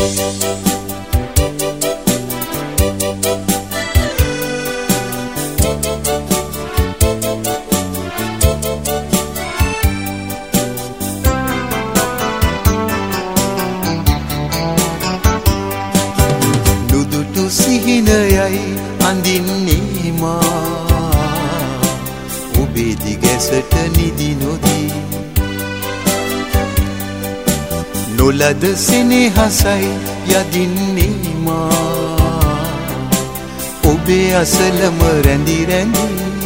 සිහිනයයි අඳින්නේ මා ඔබේ දිගැසට නිදි නොදී නොලද සෙනෙහසයි යදින්නේ මා ඔබේ අසලම රැඳි රැඳි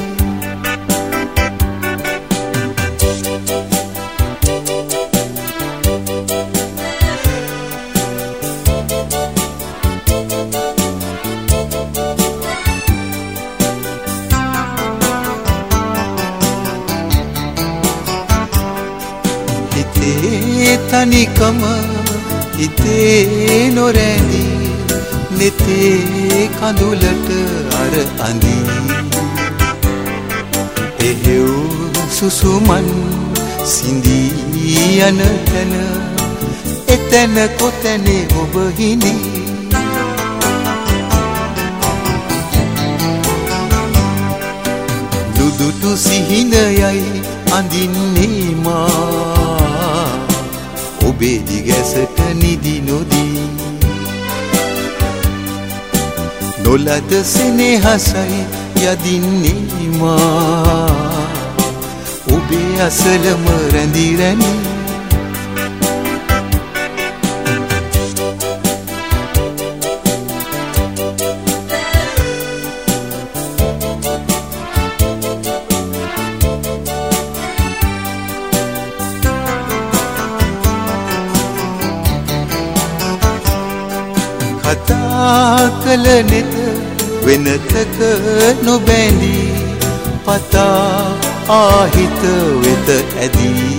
තනිකම හිතේ නොරැඳී නෙතේ කඳුලට අර අඳී එහෙව් සුසුමන් සිඳී යන තැන එතැන කොතැනේ ඔබ හිඳී දුදුටු සිහිනයයි අඳින්නේ මා ඔබේ දිගැසට නිදි නොදී නොලද සෙනෙහසයි යදින්නේ මා ඔබේ අසලම රැඳි රැඳි කතා කළ නෙත වෙනතක නොබැඳී පතා ආහිත වෙත ඇදී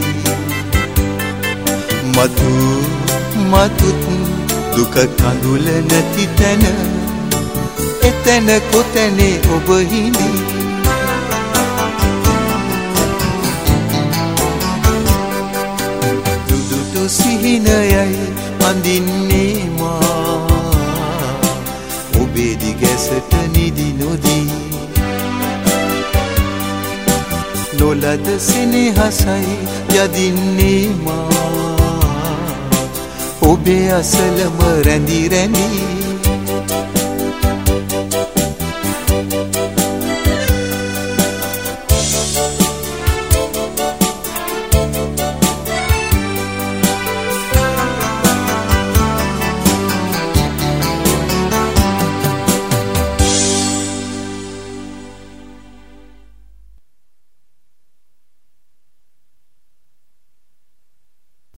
මතුත් දුක කඳුල නැති තැන එතැන කොතැනේ ඔබ හිඳී දුදුටු සිහිනයයි අඳින්නේ මා ඔබේ දිගැසට නිදි නොදී නොලද සෙනෙහසයි යදින්නේ මා ඔබේ අසලම රැඳි රැඳි